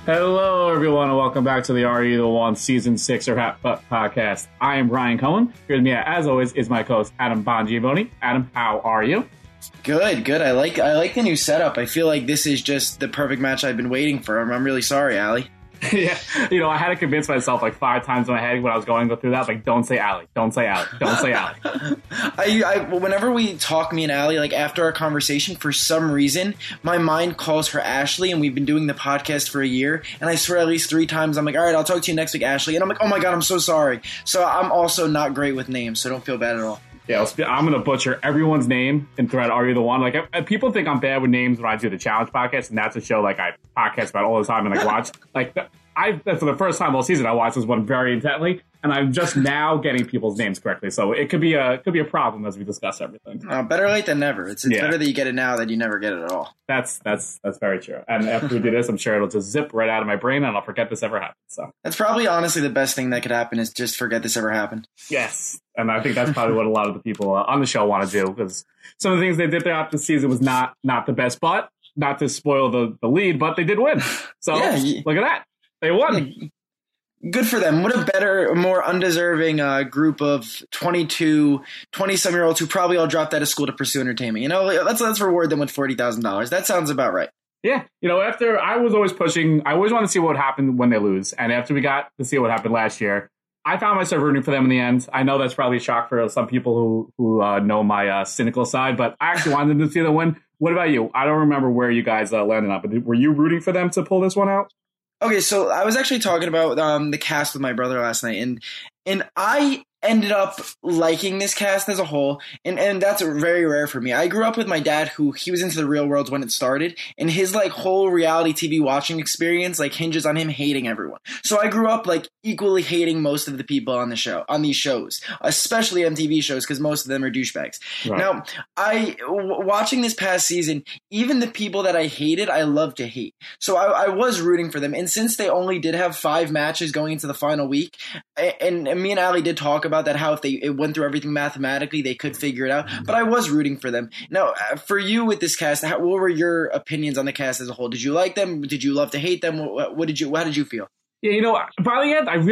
Hello, everyone, and welcome back to the Are You the One Season 6 or Hat podcast. I am Brian Cohen. Here with me, as always, is my co-host, Adam Bongiovanni. Adam, how are you? Good. I like the new setup. I feel like this is just the perfect match I've been waiting for. I'm really sorry, Allie. Yeah, I had to convince myself like 5 times in my head when I was going to go through that. I was like, don't say Allie, don't say Allie, don't say Allie. Whenever we talk, me and Allie, like after our conversation, for some reason, my mind calls her Ashley, and we've been doing the podcast for a year, and I swear at least 3 times I'm like, all right, I'll talk to you next week, Ashley. And I'm like, oh my God, I'm so sorry. So I'm also not great with names, so don't feel bad at all. Yeah, I'm going to butcher everyone's name and thread Are You the One? Like, people think I'm bad with names when I do the Challenge podcast, and that's a show like I podcast about all the time and like watch. Like, for the first time all season, I watched this one very intently, and I'm just now getting people's names correctly. So it could be a problem as we discuss everything. Better late than never. It's better that you get it now than you never get it at all. That's very true. And after we do this, I'm sure it'll just zip right out of my brain, and I'll forget this ever happened. So that's probably honestly the best thing that could happen is just forget this ever happened. Yes. And I think that's probably what a lot of the people on the show want to do, because some of the things they did throughout the season was not the best, but not to spoil the lead, but they did win. So Look at that. They won. Good for them. What a better, more undeserving group of 20-some-year-olds who probably all dropped out of school to pursue entertainment. Let's reward them with $40,000. That sounds about right. Yeah. After I was always pushing, I always wanted to see what would happen when they lose. And after we got to see what happened last year, I found myself rooting for them in the end. I know that's probably a shock for some people who know my cynical side, but I actually wanted them to see the win. What about you? I don't remember where you guys landed up, but were you rooting for them to pull this one out? Okay, so I was actually talking about the cast with my brother last night, and I ended up liking this cast as a whole, and that's very rare for me. I grew up with my dad, who he was into the Real World when it started, and his like whole reality TV watching experience like hinges on him hating everyone. So I grew up like equally hating most of the people on these shows, especially MTV shows, because most of them are douchebags. Right. Now, watching this past season, even the people that I hated, I love to hate. So I was rooting for them, and since they only did have 5 matches going into the final week, and me and Allie did talk about that, how if it went through everything mathematically, they could figure it out. But I was rooting for them. Now, for you with this cast, what were your opinions on the cast as a whole? Did you like them? Did you love to hate them? How did you feel? Yeah, by the end,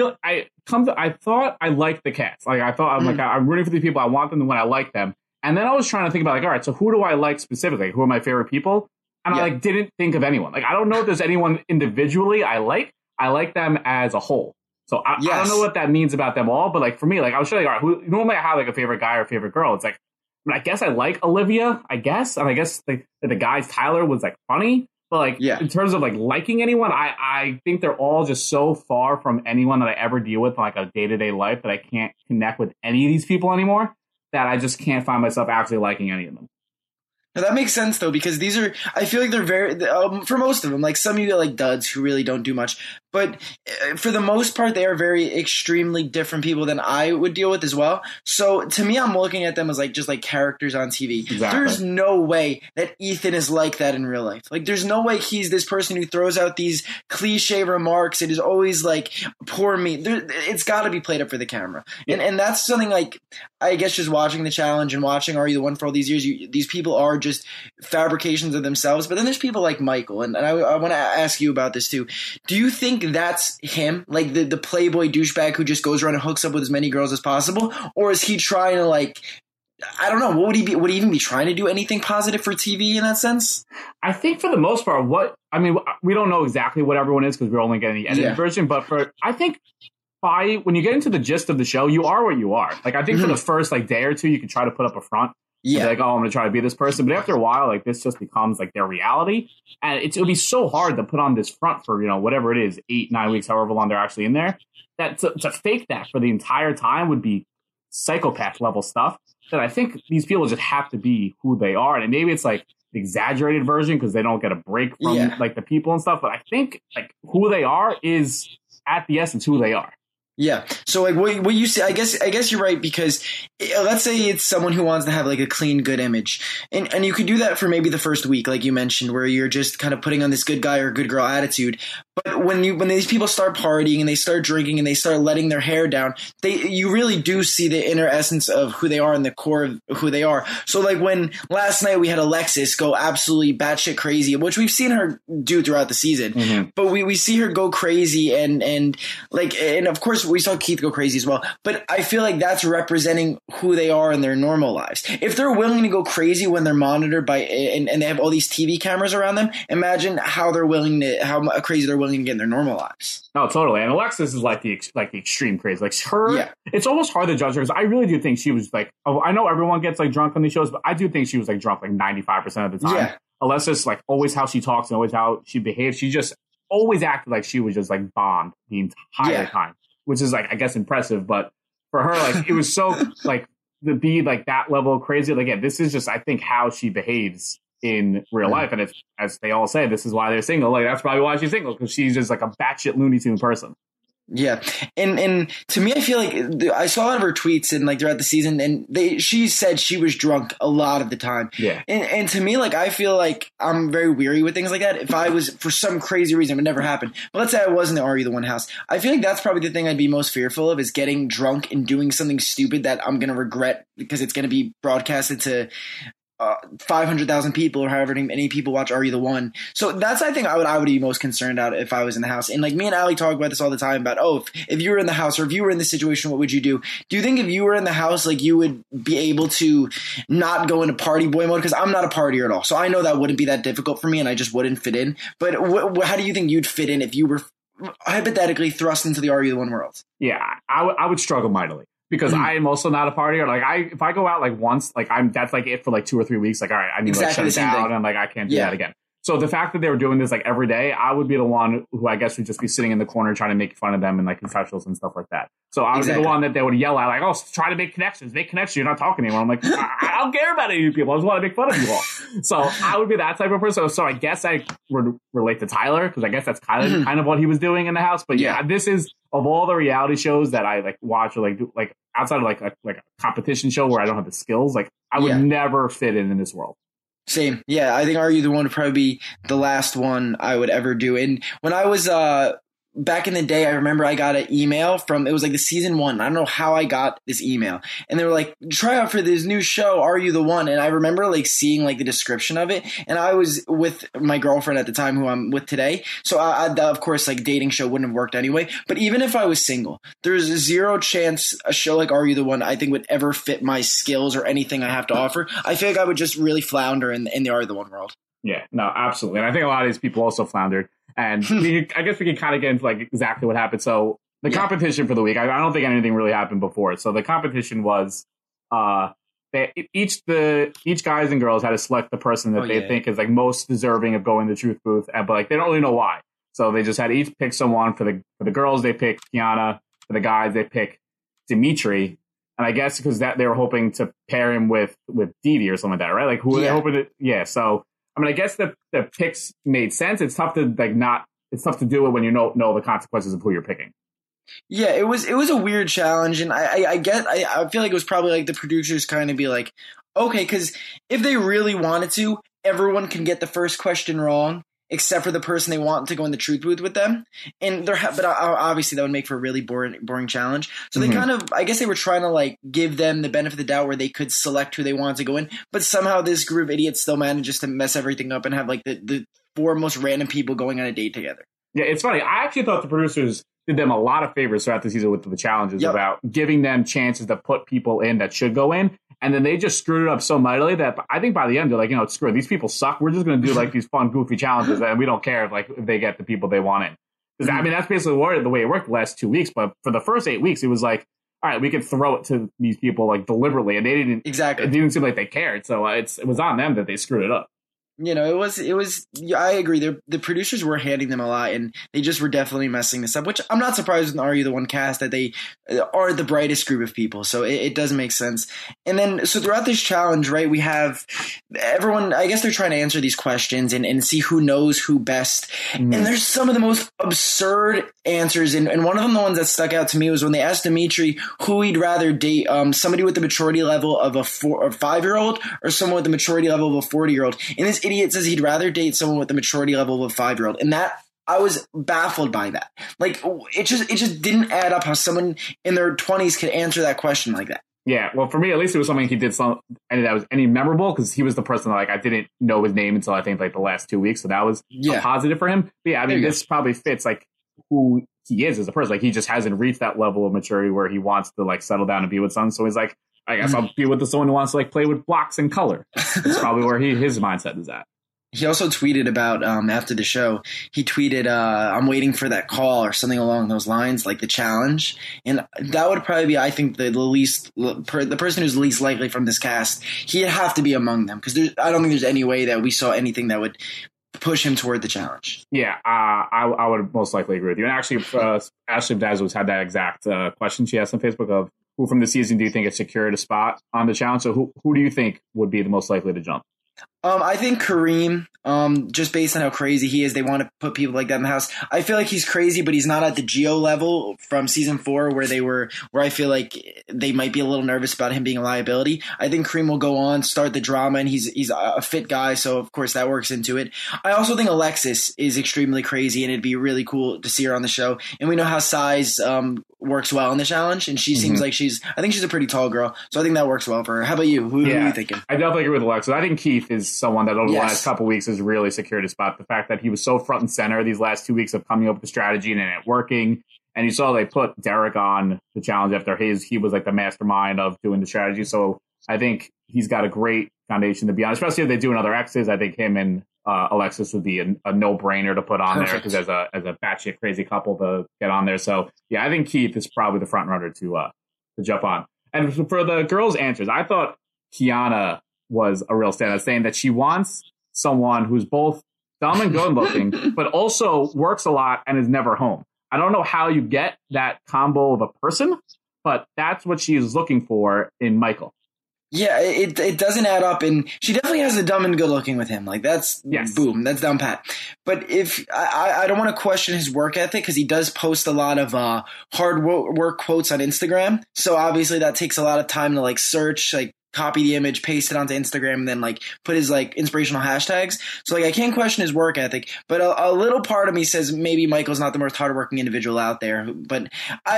I thought I liked the cast. Like I thought, I'm rooting for the people. I want them when I like them. And then I was trying to think about like, all right, so who do I like specifically? Who are my favorite people? And I didn't think of anyone. Like I don't know if there's anyone individually I like. I like them as a whole. So I don't know what that means about them all, but like for me, like I was trying to like, all right, normally I have like a favorite guy or favorite girl. It's like, I guess I like Olivia, and I guess the guy's Tyler was like funny, but like in terms of like liking anyone, I think they're all just so far from anyone that I ever deal with in like a day-to-day life that I can't connect with any of these people anymore, that I just can't find myself actually liking any of them. Now, that makes sense, though, because I feel like they're very, for most of them, like some of you get like duds who really don't do much, but for the most part, they are very extremely different people than I would deal with as well. So to me, I'm looking at them as like just like characters on TV. Exactly. There's no way that Ethan is like that in real life. Like there's no way he's this person who throws out these cliche remarks. It is always like, poor me. It's got to be played up for the camera. Yeah. And that's something like, I guess just watching the challenge and watching Are You the One for all these years, these people are just fabrications of themselves. But then there's people like Michael, and I want to ask you about this too. Do you think that's him, like the playboy douchebag who just goes around and hooks up with as many girls as possible, or is he trying to like, I don't know, would he even be trying to do anything positive for TV in that sense? I think for the most part, we don't know exactly what everyone is because we're only getting the edited version, but I think when you get into the gist of the show, you are what you are. Like I think for the first like day or two, you can try to put up a front. Yeah. Like, oh, I'm going to try to be this person. But after a while, like this just becomes like their reality. And it'll be so hard to put on this front for, whatever it is, 8-9 weeks, however long they're actually in there. That to fake that for the entire time would be psychopath level stuff that I think these people just have to be who they are. And maybe it's like the exaggerated version because they don't get a break from like the people and stuff. But I think like who they are is at the essence who they are. Yeah. So like what you say, I guess you're right, because let's say it's someone who wants to have like a clean, good image, and you could do that for maybe the first week, like you mentioned, where you're just kind of putting on this good guy or good girl attitude. But when these people start partying and they start drinking and they start letting their hair down, you really do see the inner essence of who they are and the core of who they are. So like when last night we had Alexis go absolutely batshit crazy, which we've seen her do throughout the season, but we see her go crazy and of course we saw Keith go crazy as well. But I feel like that's representing who they are in their normal lives. If they're willing to go crazy when they're monitored by and they have all these TV cameras around them, imagine how crazy they're willing to get in their normal lives. Oh, totally. And Alexis is like the extreme craze. Like her, It's almost hard to judge her because I really do think she was like. Oh, I know everyone gets like drunk on these shows, but I do think she was like drunk like 95% of the time. Yeah. Alexis, like always how she talks and always how she behaves, she just always acted like she was just like bombed the entire time, which is like I guess impressive. But for her, like it was so like to be like that level of crazy. Like again, this is just I think how she behaves in real life, and it's as they all say, this is why they're single. Like that's probably why she's single, because she's just like a batshit Looney Tune person. Yeah, and to me, I feel like I saw a lot of her tweets and like throughout the season, and she said she was drunk a lot of the time. Yeah, and to me, like I feel like I'm very weary with things like that. If I was for some crazy reason, it would never happen. But let's say I was in the Are You the One house, I feel like that's probably the thing I'd be most fearful of is getting drunk and doing something stupid that I'm gonna regret because it's gonna be broadcasted to 500,000 people or however many people watch Are You the One. So that's I think I would be most concerned about if I was in the house. And like me and Ali talk about this all the time about if you were in the house or if you were in this situation, what would you do? Do you think if you were in the house, like you would be able to not go into party boy mode? Because I'm not a partier at all, so I know that wouldn't be that difficult for me, and I just wouldn't fit in. But how do you think you'd fit in if you were hypothetically thrust into the Are You the One world? Yeah, I would struggle mightily. Because I am also not a partier. Like if I go out like once, like that's like it for like 2 or 3 weeks. Like, all right, I need to like shut it down, and like I can't do that again. So the fact that they were doing this like every day, I would be the one who I guess would just be sitting in the corner trying to make fun of them and like confessionals and stuff like that. So I would be the one that they would yell at, like, "Oh, try to make connections. You're not talking anymore." I'm like, I don't care about any of you people. I just want to make fun of you all. So I would be that type of person. So I guess I would relate to Tyler because I guess that's kind of what he was doing in the house. But yeah, this is of all the reality shows that I like watch or like do, like outside of like a competition show where I don't have the skills, like I would never fit in this world. Same. Yeah, I think Are You the One would probably be the last one I would ever do. And when I was back in the day, I remember I got an email it was like the season 1. I don't know how I got this email. And they were like, try out for this new show, Are You the One? And I remember like seeing like the description of it. And I was with my girlfriend at the time who I'm with today. So I of course, like dating show wouldn't have worked anyway. But even if I was single, there's zero chance a show like Are You the One I think would ever fit my skills or anything I have to offer. I feel like I would just really flounder in the Are You the One world. Yeah, no, absolutely. And I think a lot of these people also floundered. And I guess we can kind of get into like exactly what happened. So the competition for the week, I don't think anything really happened before. So the competition was each guys and girls had to select the person that they think is like most deserving of going to the truth booth, but like they don't really know why. So they just had to each pick someone. For the girls, they picked Kiana. For the guys, they picked Dimitri. And I guess because that they were hoping to pair him with Didi or something like that, right? Like who are they hoping to? Yeah, so. I mean, I guess the picks made sense. It's tough to it's tough to do it when you know the consequences of who you're picking. Yeah, it was a weird challenge, and I feel like it was probably like the producers kind of be like, okay, because if they really wanted to, everyone can get the first question wrong except for the person they want to go in the truth booth with them, but obviously that would make for a really boring challenge. So they kind of, I guess they were trying to like give them the benefit of the doubt where they could select who they wanted to go in, but somehow this group of idiots still manages to mess everything up and have like the 4 most random people going on a date together. Yeah, it's funny. I actually thought the producers did them a lot of favors throughout the season with the challenges about giving them chances to put people in that should go in. And then they just screwed it up so mightily that I think by the end, they're like, screw it. These people suck. We're just going to do like these fun, goofy challenges. And we don't care if they get the people they want in. Because I mean, that's basically the way it worked the last 2 weeks. But for the first 8 weeks, it was like, all right, we could throw it to these people like deliberately. And they didn't. Exactly. It didn't seem like they cared. So it was on them that they screwed it up. It was, I agree. The producers were handing them a lot, and they just were definitely messing this up, which I'm not surprised in Are You the One cast that they are the brightest group of people. So it does make sense. And then, so throughout this challenge, right, we have everyone, I guess they're trying to answer these questions and see who knows who best. And there's some of the most absurd answers. And one of them, the ones that stuck out to me, was when they asked Dimitri who he'd rather date, somebody with the maturity level of a 5-year-old or someone with the maturity level of a 40-year-old. And this idiot says he'd rather date someone with the maturity level of a 5-year-old. And that I was baffled by that. Like, it just didn't add up how someone in their 20s could answer that question like that. Yeah, well, for me, at least it was something he did and that was any memorable, because he was the person that, like, I didn't know his name until I think like the last 2 weeks, so that was a positive for him. But yeah, I mean, this probably fits like who he is as a person. Like, he just hasn't reached that level of maturity where he wants to like settle down and be with someone. So he's like, I guess I'll be with someone who wants to like play with blocks and color. That's probably where his mindset is at. He also tweeted about, after the show, he tweeted, I'm waiting for that call or something along those lines, like the challenge. And that would probably be, I think, the person who's least likely from this cast. He'd have to be among them, because I don't think there's any way that we saw anything that would push him toward the challenge. Yeah, I would most likely agree with you. And actually, Ashley Dazzles had that exact question she asked on Facebook of who from the season do you think has secured a spot on the challenge? So who do you think would be the most likely to jump? I think Kareem, just based on how crazy he is, they want to put people like that in the house. I feel like he's crazy, but he's not at the Gio level from season 4 where I feel like they might be a little nervous about him being a liability. I think Kareem will go on, start the drama, and he's a fit guy, so of course that works into it. I also think Alexis is extremely crazy, and it'd be really cool to see her on the show. And we know how size works well in the challenge, and she seems like I think she's a pretty tall girl, so I think that works well for her. How about you? Who are you thinking? I definitely agree with Alexis. I think Keith is someone that over the last couple of weeks has really secured his spot. The fact that he was so front and center these last 2 weeks of coming up with the strategy and it working. And you saw they put Derek on the challenge after he was like the mastermind of doing the strategy. So I think he's got a great foundation to be on, especially if they do another X's. I think him and Alexis would be a no-brainer to put on there, because as a batshit crazy couple to get on there. So yeah, I think Keith is probably the front runner to jump on. And for the girls' answers, I thought Kiana was a real standout, saying that she wants someone who's both dumb and good looking, but also works a lot and is never home. I don't know how you get that combo of a person, but that's what she is looking for in Michael. Yeah, it doesn't add up, and she definitely has the dumb and good looking with him. Like, that's boom, that's down pat. But if I don't want to question his work ethic, because he does post a lot of hard work quotes on Instagram. So obviously that takes a lot of time to like search, like copy the image, paste it onto Instagram, and then like put his like inspirational hashtags. So like I can't question his work ethic, but a little part of me says maybe Michael's not the most hardworking individual out there. But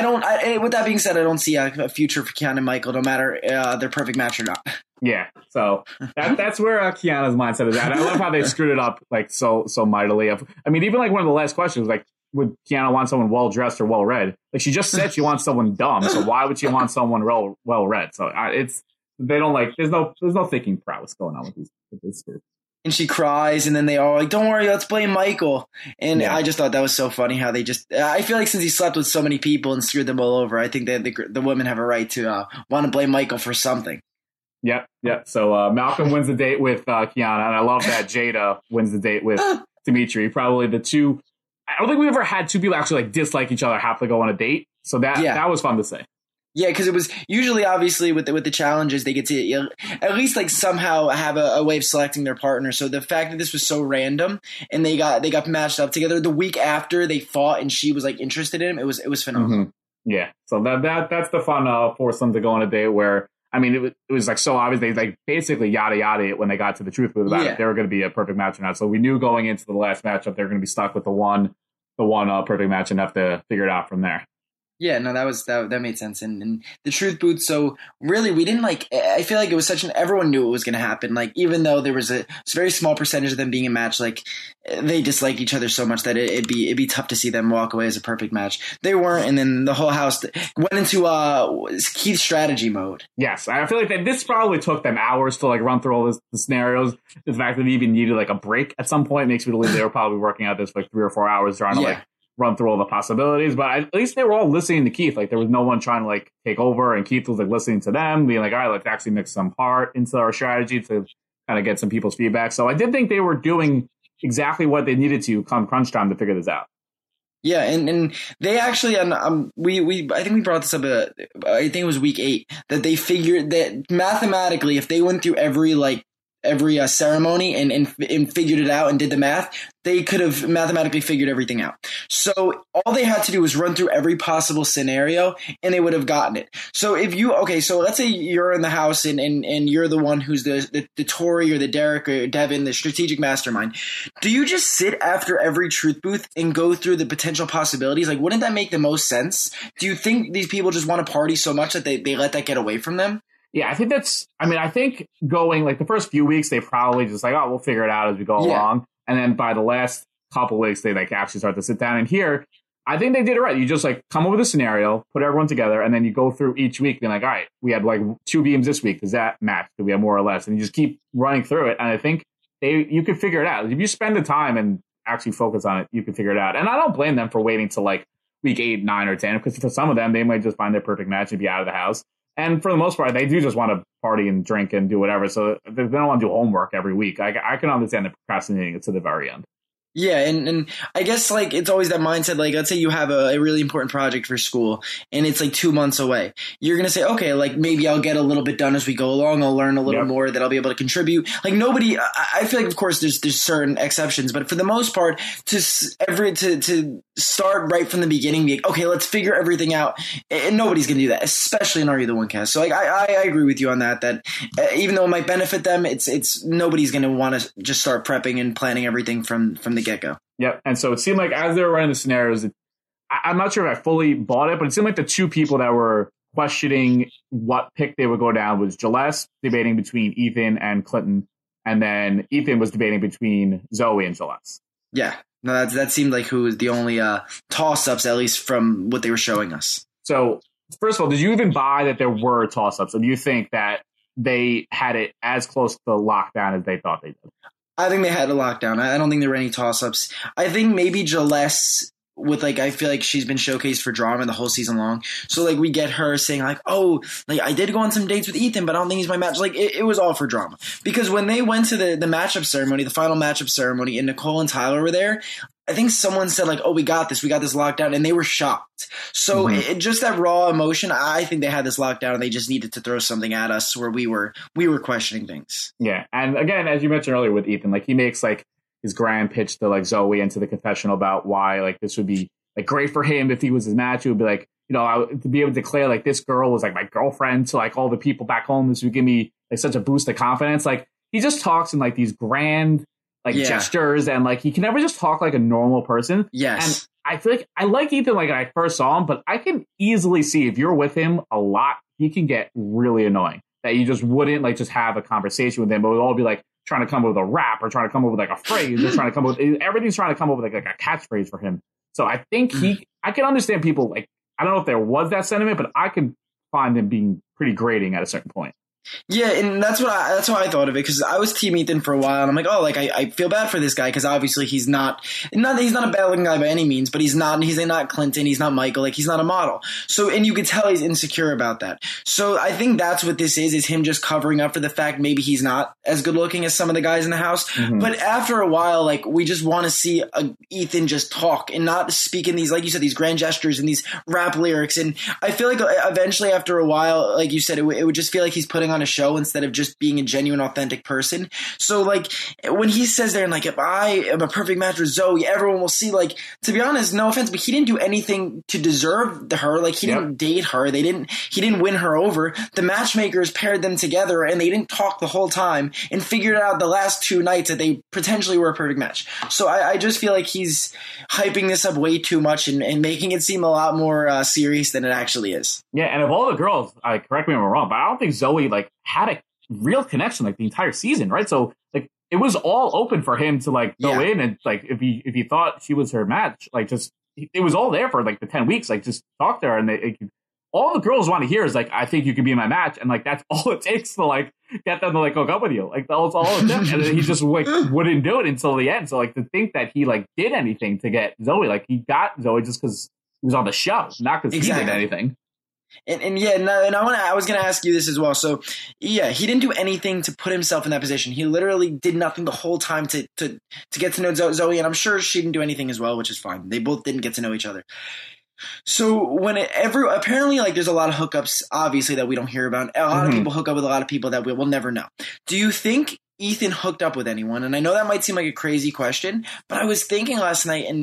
with that being said, I don't see a future for Kiana and Michael, no matter their perfect match or not. Yeah, so that's where Kiana's mindset is at. I love how they screwed it up like so mightily. I mean, even like one of the last questions, like, would Kiana want someone well dressed or well read? Like, she just said she wants someone dumb, so why would she want someone well read? So they don't like. There's no thinking prowess going on with this group. And she cries, and then they all like, "Don't worry, let's blame Michael." And I just thought that was so funny how they just. I feel like since he slept with so many people and screwed them all over, I think that the women have a right to want to blame Michael for something. Yep. So Malcolm wins the date with Kiana, and I love that Jada wins the date with Dimitri. Probably the two. I don't think we've ever had two people actually like dislike each other, have to go on a date. So that was fun to say. Yeah, because it was usually, obviously, with the challenges, they get to at least like somehow have a way of selecting their partner. So the fact that this was so random and they got matched up together the week after they fought and she was like interested in him, it was phenomenal. Mm-hmm. Yeah, so that's the fun foursome to go on a date where, I mean, it was like so obvious. They like basically yada it when they got to the truth booth about if they were going to be a perfect match or not. So we knew going into the last matchup they're going to be stuck with the one perfect match and have to figure it out from there. Yeah, no, that made sense. And the truth booth, so really we didn't like, I feel like it was everyone knew it was going to happen. Like, even though there was a very small percentage of them being a match, like they dislike each other so much that it'd be tough to see them walk away as a perfect match. They weren't. And then the whole house went into Keith's strategy mode. Yes. I feel like this probably took them hours to like run through all the scenarios. The fact that they even needed like a break at some point makes me believe they were probably working out this for like 3 or 4 hours trying to like run through all the possibilities, but at least they were all listening to Keith. Like, there was no one trying to like take over, and Keith was like listening to them, being like, all right, let's actually mix some heart into our strategy to kind of get some people's feedback. So I did think they were doing exactly what they needed to come crunch time to figure this out. Yeah, and they actually, we I think we brought this up. I think it was week 8 that they figured that mathematically, if they went through every like ceremony and figured it out and did the math, they could have mathematically figured everything out. So all they had to do was run through every possible scenario and they would have gotten it. So so let's say you're in the house and you're the one who's the Tori or the Derek or Devin, the strategic mastermind. Do you just sit after every truth booth and go through the potential possibilities? Like, wouldn't that make the most sense? Do you think these people just want to party so much that they let that get away from them? Yeah, I think going like the first few weeks, they probably just like, oh, we'll figure it out as we go along. And then by the last couple of weeks, they like actually start to sit down. And here, I think they did it right. You just like come up with a scenario, put everyone together, and then you go through each week being like, all right, we had like 2 beams this week. Does that match? Do we have more or less? And you just keep running through it. And I think you could figure it out. If you spend the time and actually focus on it, you can figure it out. And I don't blame them for waiting till like week 8, 9, or 10, because for some of them, they might just find their perfect match and be out of the house. And for the most part, they do just want to party and drink and do whatever. So they don't want to do homework every week. I can understand the procrastinating it to the very end. Yeah, and I guess like it's always that mindset, like let's say you have a really important project for school and it's like 2 months away. You're going to say, okay, like maybe I'll get a little bit done as we go along. I'll learn a little more that I'll be able to contribute. Like nobody, I feel like of course there's certain exceptions, but for the most part to start right from the beginning, be like, okay, let's figure everything out. And nobody's going to do that, especially in Are You the One cast. So like I agree with you on that even though it might benefit them, it's nobody's going to want to just start prepping and planning everything from the get-go. Yep. And so it seemed like as they were running the scenarios, I'm not sure if I fully bought it, but it seemed like the 2 people that were questioning what pick they would go down was Jeles debating between Ethan and Clinton, and then Ethan was debating between Zoe and Jeles. Yeah. No, that seemed like who was the only toss-ups, at least from what they were showing us. So, first of all, did you even buy that there were toss-ups, or do you think that they had it as close to lockdown as they thought they did? I think they had a lockdown. I don't think there were any toss-ups. I think maybe Jeles with like, I feel like she's been showcased for drama the whole season long. So like we get her saying like, oh, like I did go on some dates with Ethan, but I don't think he's my match. Like it was all for drama, because when they went to the matchup ceremony, the final matchup ceremony, and Nicole and Tyler were there, I think someone said like, oh, we got this locked down, and they were shocked. So just that raw emotion, I think they had this locked down and they just needed to throw something at us where we were questioning things. Yeah. And again, as you mentioned earlier with Ethan, like he makes like his grand pitch to like Zoe into the confessional about why like this would be like great for him if he was his match. It would be like, you know, to be able to declare like this girl was like my girlfriend to like all the people back home. This would give me like such a boost of confidence. Like he just talks in like these grand like gestures, and like he can never just talk like a normal person. Yes. And I feel like I like Ethan like when I first saw him, but I can easily see if you're with him a lot, he can get really annoying. That you just wouldn't like just have a conversation with him, but it would all be like trying to come up with a rap or trying to come up with like a phrase or trying to come up with everything's trying to come up with like a catchphrase for him. So I think I can understand people like, I don't know if there was that sentiment, but I can find him being pretty grating at a certain point. Yeah, and that's how I thought of it, because I was Team Ethan for a while, and I'm like, oh, like I feel bad for this guy, because obviously he's not a bad looking guy by any means, but he's not Clinton, he's not Michael, like he's not a model. So, and you could tell he's insecure about that. So I think that's what this is him just covering up for the fact maybe he's not as good looking as some of the guys in the house. But after a while, like we just want to see Ethan just talk and not speak in these, like you said, these grand gestures and these rap lyrics. And I feel like eventually after a while, like you said, it would just feel like he's putting on a show instead of just being a genuine, authentic person. So like when he says there and like, if I am a perfect match with Zoe, everyone will see, like, to be honest, no offense, but he didn't do anything to deserve her. Like he didn't date her. He didn't win her over. The matchmakers paired them together and they didn't talk the whole time and figured out the last 2 nights that they potentially were a perfect match. So I just feel like he's hyping this up way too much and making it seem a lot more serious than it actually is. Yeah. And of all the girls, correct me if I'm wrong, but I don't think Zoe like had a real connection like the entire season, right? So like it was all open for him to like go in and like if he thought she was her match, like just it was all there for like the 10 weeks, like just talk to her, and all the girls want to hear is like, I think you could be in my match, and like that's all it takes to like get them to like hook up with you. Like that's all it took. And then he just like wouldn't do it until the end. So like to think that he like did anything to get Zoe, like he got Zoe just because he was on the show, not because he did anything. And I was going to ask you this as well. So yeah, he didn't do anything to put himself in that position. He literally did nothing the whole time to get to know Zoe, and I'm sure she didn't do anything as well, which is fine. They both didn't get to know each other. So apparently like there's a lot of hookups obviously that we don't hear about. A lot of people hook up with a lot of people that we'll never know. Do you think Ethan hooked up with anyone, and I know that might seem like a crazy question, but I was thinking last night, and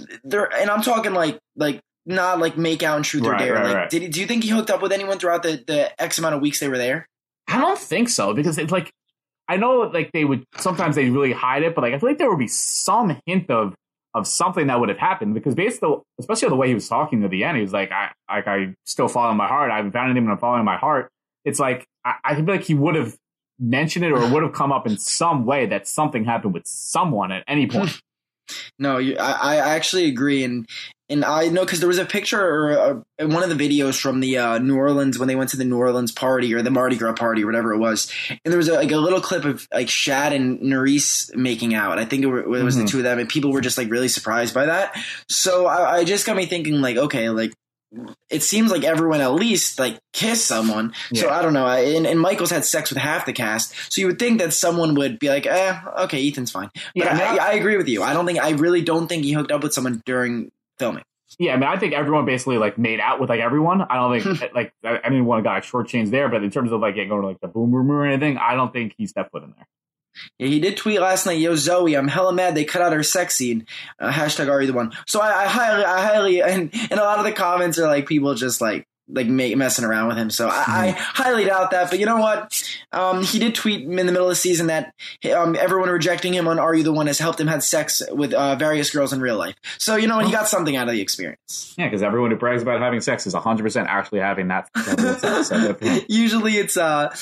I'm talking like not like make out and truth or dare. Like, do you think he hooked up with anyone throughout the X amount of weeks they were there? I don't think so, because it's like, I know like they would sometimes they really hide it, but like I feel like there would be some hint of something that would have happened, because basically, especially the way he was talking to the end, he was like, I still follow my heart. I haven't found anything, but I'm following my heart. It's like I feel like he would have mentioned it, or it would have come up in some way that something happened with someone at any point. No, I actually agree, and I know because there was a picture or one of the videos from the New Orleans when they went to the New Orleans party or the Mardi Gras party or whatever it was, and there was a little clip of like Shad and Nerys making out. I think it was the two of them, and people were just like really surprised by that. So I just got me thinking like, okay, like it seems like everyone at least like kissed someone. Yeah. So I don't know. And Michael's had sex with half the cast, so you would think that someone would be like, okay, Ethan's fine. But yeah, I agree with you. I really don't think he hooked up with someone during filming. Yeah, I mean, I think everyone basically like made out with like everyone. I don't think like anyone got shortchanged there, but in terms of like going to like the boom room or anything, I don't think he stepped foot in there. Yeah, he did tweet last night, "Yo, Zoe, I'm hella mad they cut out her sex scene. Hashtag Are You the One." So I highly, and a lot of the comments are like people just like messing around with him. So I highly doubt that. But you know what? He did tweet in the middle of the season that everyone rejecting him on Are You the One has helped him have sex with various girls in real life. So you know what? He got something out of the experience. Yeah, because everyone who brags about having sex is 100% actually having that level of sex. So usually it's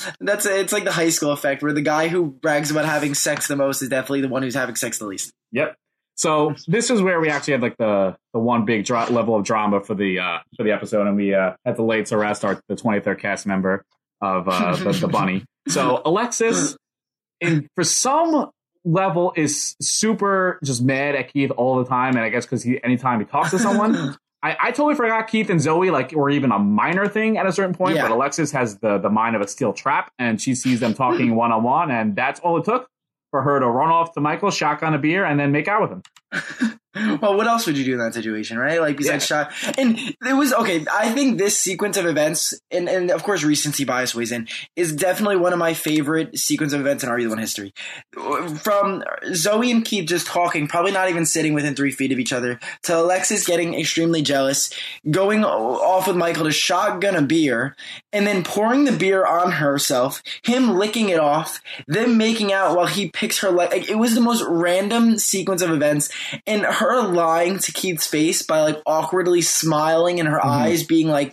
like the high school effect where the guy who brags about having sex the most is definitely the one who's having sex the least. Yep. So this is where we actually had like the one big level of drama for the episode, and we had to late arrest the 23rd cast member of the bunny. So Alexis, for some level, is super just mad at Keith all the time, and I guess because anytime he talks to someone, I totally forgot Keith and Zoe like were even a minor thing at a certain point. Yeah. But Alexis has the mind of a steel trap, and she sees them talking one-on-one, and that's all it took for her to run off to Michael, shotgun a beer, and then make out with him. Well, what else would you do in that situation, right? Like besides shot. And it was okay. I think this sequence of events, and of course recency bias weighs in, is definitely one of my favorite sequence of events in Are You the One history. From Zoe and Keith just talking, probably not even sitting within 3 feet of each other, to Alexis getting extremely jealous, going off with Michael to shotgun a beer, and then pouring the beer on herself, him licking it off, them making out while he picks her leg. Like, it was the most random sequence of events, and her lying to Keith's face by like awkwardly smiling and her eyes being like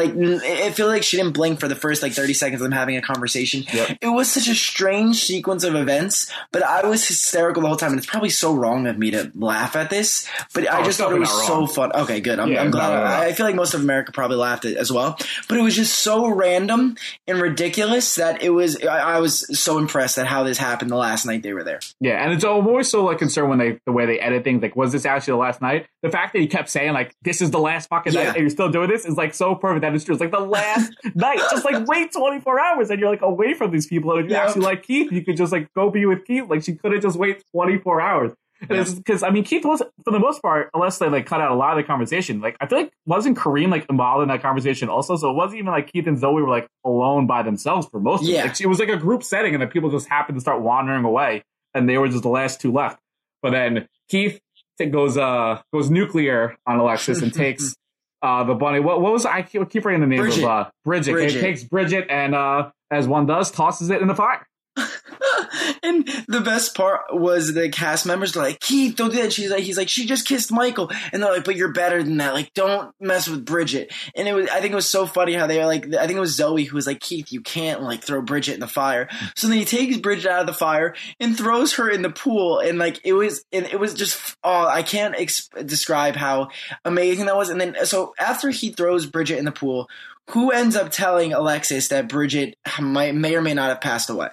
I feel like she didn't blink for the first like 30 seconds of them having a conversation. Yep. It was such a strange sequence of events, but I was hysterical the whole time, and it's probably so wrong of me to laugh at this, but I just thought it was so fun. Okay, good. I'm glad. I feel like most of America probably laughed at it as well, but it was just so random and ridiculous that it was. I was so impressed at how this happened the last night they were there. Yeah, and it's always so like concerned when the way they edit things. Like, was this actually the last night? The fact that he kept saying like, "This is the last fucking night," and you're still doing this is like so perfect. That is true. It's like the last night. Just like wait 24 hours, and you're like away from these people. And if you actually like Keith, you could just like go be with Keith. Like she couldn't just wait 24 hours. And it's because I mean Keith was for the most part, unless they like cut out a lot of the conversation. Like I feel like wasn't Kareem like involved in that conversation also? So it wasn't even like Keith and Zoe were like alone by themselves for most of it. Like, it was like a group setting, and then people just happened to start wandering away, and they were just the last two left. But then Keith goes nuclear on Alexis and takes the bunny. What was I keep forgetting the name of Bridget. He takes Bridget and as one does, tosses it in the fire. And the best part was the cast members are like, "Keith, don't do that." He's like, "She just kissed Michael," and they're like, "But you're better than that. Like, don't mess with Bridget." And I think it was so funny how they were like, I think it was Zoe who was like, "Keith, you can't like throw Bridget in the fire." So then he takes Bridget out of the fire and throws her in the pool, and like it was just I can't describe how amazing that was. And then so after he throws Bridget in the pool, who ends up telling Alexis that Bridget may or may not have passed away?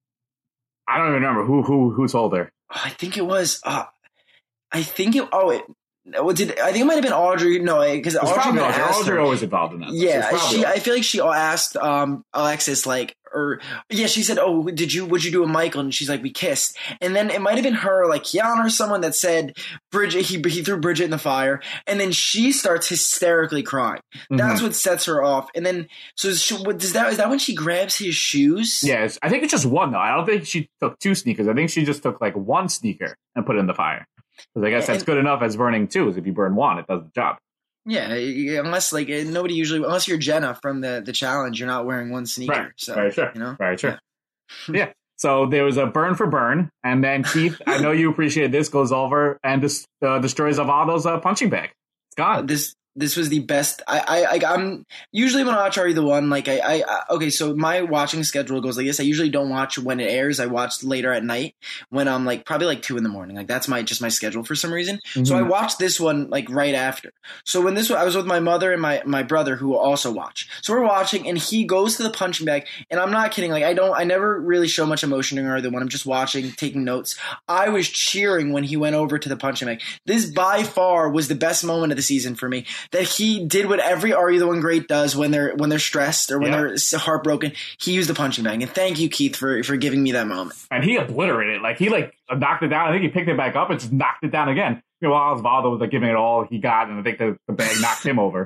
I don't even remember who told her. Oh, I think it was. I think it might have been Audrey. No, because Audrey always involved in that. Yeah, I feel like she asked Alexis like or yeah, she said, "Oh, would you do a Michael?" And she's like, "We kissed." And then it might have been her, like Kiana or someone that said Bridget. He threw Bridget in the fire, and then she starts hysterically crying. That's what sets her off. And then is that when she grabs his shoes? Yes, I think it's just one though. I don't think she took 2 sneakers. I think she just took like 1 sneaker and put it in the fire. Because I guess that's good enough as burning 2. Is if you burn 1, it does the job. Yeah, unless like nobody usually, unless you're Jenna from the challenge, you're not wearing 1 sneaker. Right. So, very true. You know? Very true. Yeah. So there was a burn for burn, and then Keith, I know you appreciate this, goes over and destroys Osvaldo's punching bag. It's gone. This was the best. I'm usually when I watch Are You the One, like okay, so my watching schedule goes like this. I usually don't watch when it airs. I watch later at night when I'm like probably like 2 a.m. Like that's my schedule for some reason. So I watched this one like right after. So when I was with my mother and my brother who also watch. So we're watching and he goes to the punching bag, and I'm not kidding. Like I never really show much emotion in Are You the One. I'm just watching, taking notes. I was cheering when he went over to the punching bag. This by far was the best moment of the season for me. That he did what every Are You the One great does when they're stressed or when they're heartbroken. He used the punching bag, and thank you, Keith, for giving me that moment. And he obliterated it. Like he like knocked it down. I think he picked it back up and just knocked it down again. You know, while Osvaldo was like giving it all he got, and I think the bag knocked him over.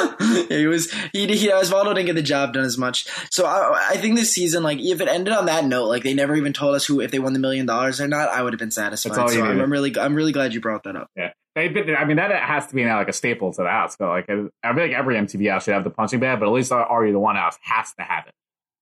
Osvaldo didn't get the job done as much. So I think this season, like if it ended on that note, like they never even told us if they won the $1 million or not, I would have been satisfied. So I'm really glad you brought that up. Yeah. I mean, that has to be now like a staple to the house. So like, I feel like every MTV house should have the punching bag, but at least Are You the One house has to have it.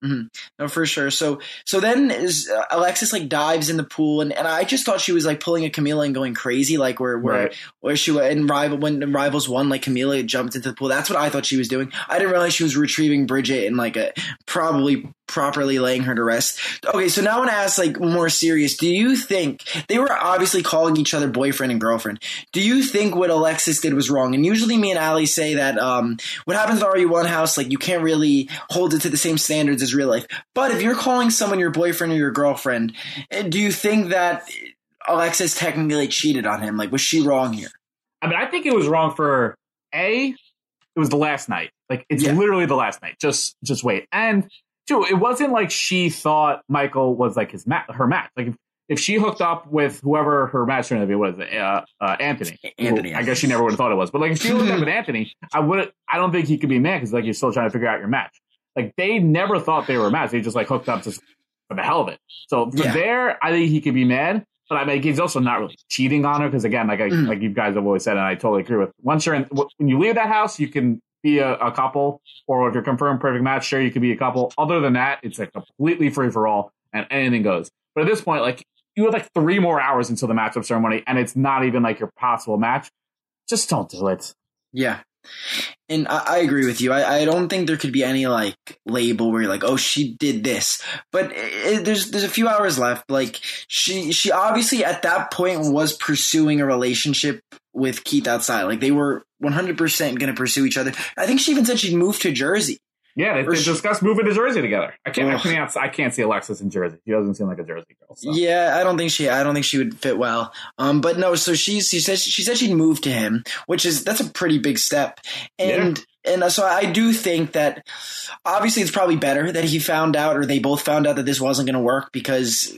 No, for sure. So then Alexis like dives in the pool, and I just thought she was like pulling a Camila and going crazy, like where she when Rivals won, like Camila jumped into the pool. That's what I thought she was doing. I didn't realize she was retrieving Bridget and like probably properly laying her to rest. Okay, so now I want to ask like more serious. Do you think they were obviously calling each other boyfriend and girlfriend? Do you think what Alexis did was wrong? And usually me and Ali say that what happens in Are You One house, like you can't really hold it to the same standards as real life. But if you're calling someone your boyfriend or your girlfriend, do you think that Alexis technically cheated on him? Like, was she wrong here? I mean, I think it was wrong for it was the last night. Like, it's literally the last night. Just wait. And two, it wasn't like she thought Michael was like her match. Like, if she hooked up with whoever her match turned to be, what is it? Anthony. Anthony. I guess she never would have thought it was. But like, if she hooked up with Anthony, I don't think he could be mad because like you're still trying to figure out your match. Like, they never thought they were a match. They just like hooked up just for the hell of it. So there, I think he could be mad. But I mean, he's also not really cheating on her because, again, like you guys have always said, and I totally agree with. Once when you leave that house, you can be a couple, or if you're confirmed perfect match, sure, you could be a couple. Other than that, it's like completely free for all, and anything goes. But at this point, like you have like 3 more hours until the matchup ceremony, and it's not even like your possible match. Just don't do it. Yeah. And I agree with you. I don't think there could be any like label where you're like, oh, she did this. But there's a few hours left. Like she obviously at that point was pursuing a relationship with Keith outside. Like they were 100% going to pursue each other. I think she even said she'd move to Jersey. Yeah, they discussed moving to Jersey together. I can't see Alexis in Jersey. She doesn't seem like a Jersey girl. So. Yeah, I don't think she would fit well. But no, so she said she'd move to him, that's a pretty big step. And so I do think that obviously it's probably better that he found out, or they both found out that this wasn't going to work, because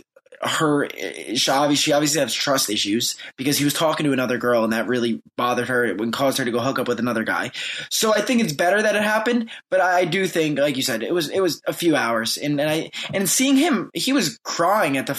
she obviously has trust issues because he was talking to another girl and that really bothered her and caused her to go hook up with another guy. So I think it's better that it happened, but I do think, like you said, it was a few hours, and seeing him, he was crying at the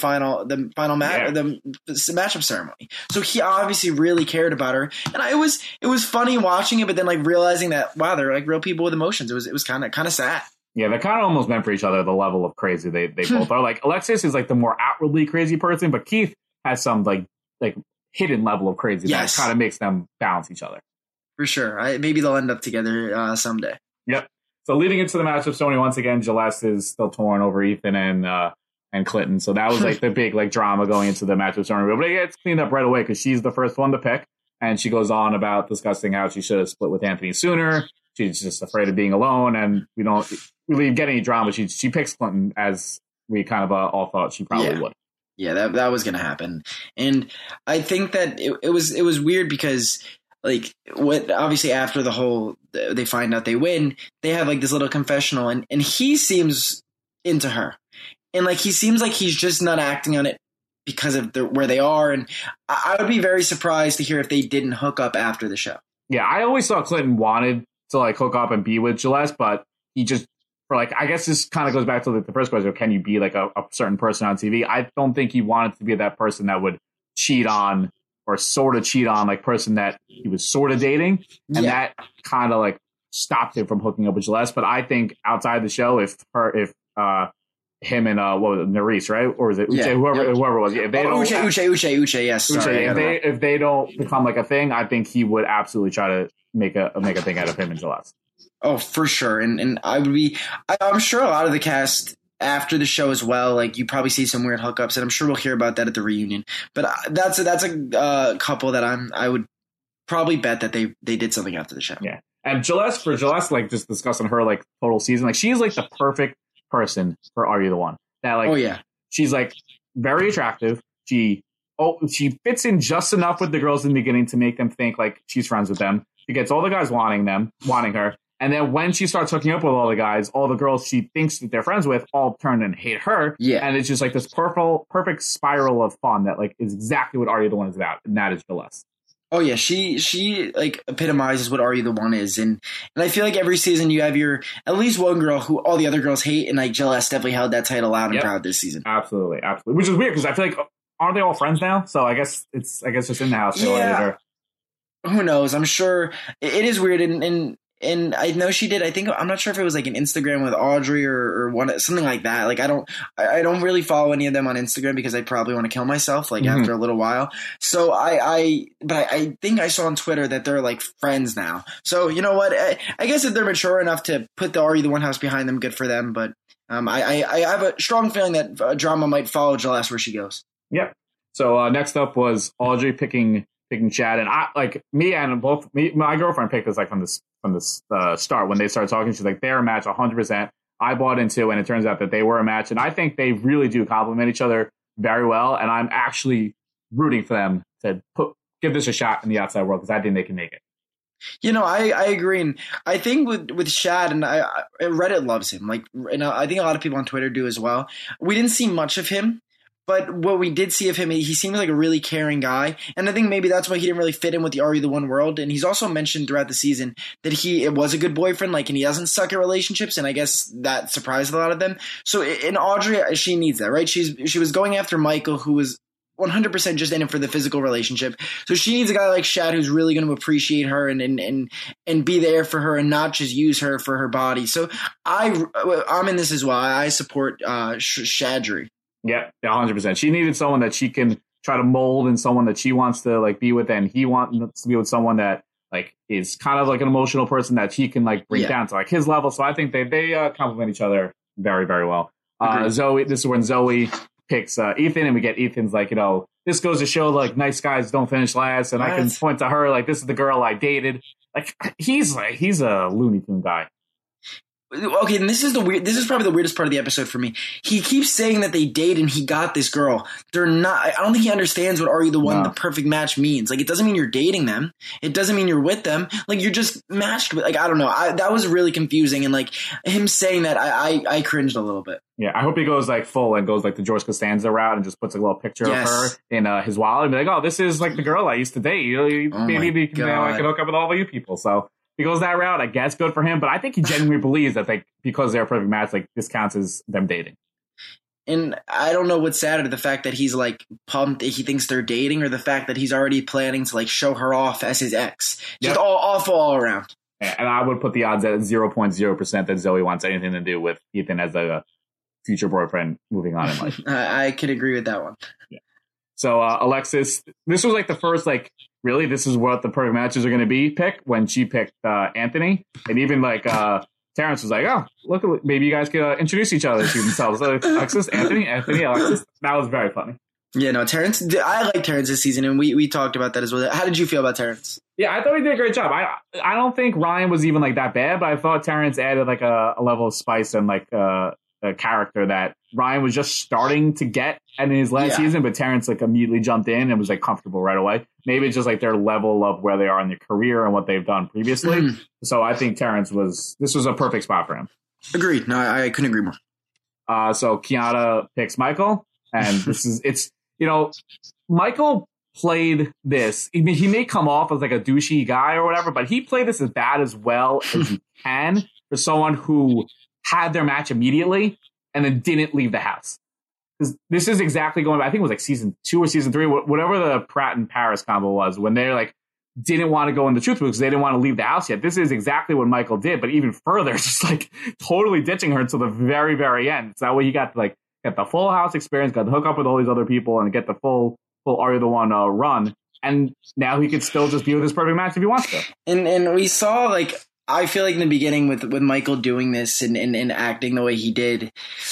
matchup ceremony. So he obviously really cared about her, and it was funny watching it, but then like realizing that wow, they're like real people with emotions. It was kind of sad. Yeah, they're kind of almost meant for each other, the level of crazy they both are. Like, Alexis is like the more outwardly crazy person, but Keith has some like hidden level of crazy that kind of makes them balance each other. For sure. Maybe they'll end up together someday. Yep. So leading into the matchup, Sony, once again, Gillespie is still torn over Ethan and Clinton. So that was like the big like drama going into the matchup. Sony, but it gets cleaned up right away because she's the first one to pick. And she goes on about discussing how she should have split with Anthony sooner. She's just afraid of being alone, and we don't really get any drama. She picks Clinton, as we kind of all thought she probably would. Yeah, that was going to happen. And I think that it was weird because, like, obviously after the whole, they find out they win, they have like this little confessional, and he seems into her. And like he seems like he's just not acting on it because of where they are. And I would be very surprised to hear if they didn't hook up after the show. Yeah, I always thought Clinton wanted to like hook up and be with Celeste, but he just for like I guess this kind of goes back to the first question: can you be like a certain person on TV? I don't think he wanted to be that person that would cheat on or sort of cheat on like person that he was sort of dating, and that kind of like stopped him from hooking up with Celeste. But I think outside the show, if him and what was it, Nerys, right? Or is it Uche? Whoever it was. If they don't, Uche, yes. Sorry, if they don't become like a thing, I think he would absolutely try to make a thing out of him and Celeste. Oh, for sure. And I'm sure a lot of the cast after the show as well, like you probably see some weird hookups, and I'm sure we'll hear about that at the reunion. But that's a couple that I would probably bet that they did something after the show. Yeah. And Celeste, like just discussing her like total season, like she's like the perfect person for Are You the One? That like she's like very attractive. She fits in just enough with the girls in the beginning to make them think like she's friends with them. She gets all the guys wanting her. And then when she starts hooking up with all the guys, all the girls she thinks that they're friends with all turn and hate her. Yeah. And it's just like this perfect spiral of fun that like is exactly what Are You the One is about. And that is Celeste. Oh yeah, she like epitomizes what Are You the One is, and I feel like every season you have at least one girl who all the other girls hate, and like Celeste definitely held that title loud and proud this season. Absolutely, which is weird because I feel like aren't they all friends now? So I guess just in the house. Yeah. Who knows? I'm sure it is weird, and I know she did. I think I'm not sure if it was like an Instagram with Audrey or something like that. Like I don't really follow any of them on Instagram because I probably want to kill myself like after a little while. So but I think I saw on Twitter that they're like friends now. So you know what? I guess if they're mature enough to put the Are You the One house behind them, good for them. But I have a strong feeling that drama might follow Celeste where she goes. Yeah. So next up was Audrey picking Chad, and my girlfriend picked this like from the start when they started talking. She's like, they're a match 100%. I bought into, and it turns out that they were a match, and I think they really do complement each other very well. And I'm actually rooting for them to give this a shot in the outside world because I think they can make it. You know, I agree, and I think with Shad, and Reddit loves him. Like, and I think a lot of people on Twitter do as well. We didn't see much of him. But what we did see of him, he seemed like a really caring guy. And I think maybe that's why he didn't really fit in with the Are You the One world. And he's also mentioned throughout the season that it was a good boyfriend, like, and he doesn't suck at relationships. And I guess that surprised a lot of them. So in Audrey, she needs that, right? She was going after Michael, who was 100% just in it for the physical relationship. So she needs a guy like Shad who's really going to appreciate her and be there for her and not just use her for her body. So I'm in this as well. I support Shadry. Yeah, 100%. She needed someone that she can try to mold and someone that she wants to like be with, and he wants to be with someone that like is kind of like an emotional person that he can like bring down to like his level. So I think they complement each other very, very well. Zoe, this is when Zoe picks Ethan, and we get Ethan's like, you know, this goes to show like nice guys don't finish last, and I can point to her like this is the girl I dated. Like he's a Looney Tune guy. Okay, and this is probably the weirdest part of the episode for me. He keeps saying that they date and he got this girl. They're not. I don't think he understands what Are You the One, the perfect match means. Like, it doesn't mean you're dating them. It doesn't mean you're with them. Like, you're just matched with. Like, I don't know. That was really confusing, and like him saying that, I cringed a little bit. Yeah, I hope he goes like full and goes like the George Costanza route and just puts a little picture of her in his wallet and be like, "Oh, this is like the girl I used to date. Maybe I can hook up with all of you people." So. He goes that route, I guess, good for him. But I think he genuinely believes that because they're a perfect match, like this counts as them dating. And I don't know what's sadder, the fact that he's like pumped that he thinks they're dating, or the fact that he's already planning to like show her off as his ex. Just all awful all around. And I would put the odds at 0.0% that Zoe wants anything to do with Ethan as a future boyfriend moving on in life. I could agree with that one. Yeah. So Alexis, this was like the first like. Really, this is what the perfect matches are going to be pick when she picked Anthony. And even like Terrence was like, oh, look, maybe you guys could introduce each other to themselves. So, Alexis, Anthony, Alexis. That was very funny. Yeah, no, Terrence, I like Terrence this season, and we talked about that as well. How did you feel about Terrence? Yeah, I thought he did a great job. I don't think Ryan was even like that bad, but I thought Terrence added like a level of spice and like a character that Ryan was just starting to get in his last season, but Terrence like immediately jumped in and was like comfortable right away. Maybe it's just like their level of where they are in their career and what they've done previously. Mm-hmm. So I think this was a perfect spot for him. Agreed. No, I couldn't agree more. So Kiana picks Michael, and Michael played this. I mean, he may come off as like a douchey guy or whatever, but he played this as bad as well as he can for someone who had their match immediately and then didn't leave the house. Because this is exactly going, I think it was like season 2 or season 3, whatever the Pratt and Paris combo was, when they're like, didn't want to go in the truth because they didn't want to leave the house yet. This is exactly what Michael did, but even further, just like totally ditching her until the very, very end. So that way he got to like get the full house experience, got to hook up with all these other people and get the full Are You the One run. And now he could still just be with his perfect match if he wants to. And we saw, like, I feel like in the beginning with Michael doing this and acting the way he did,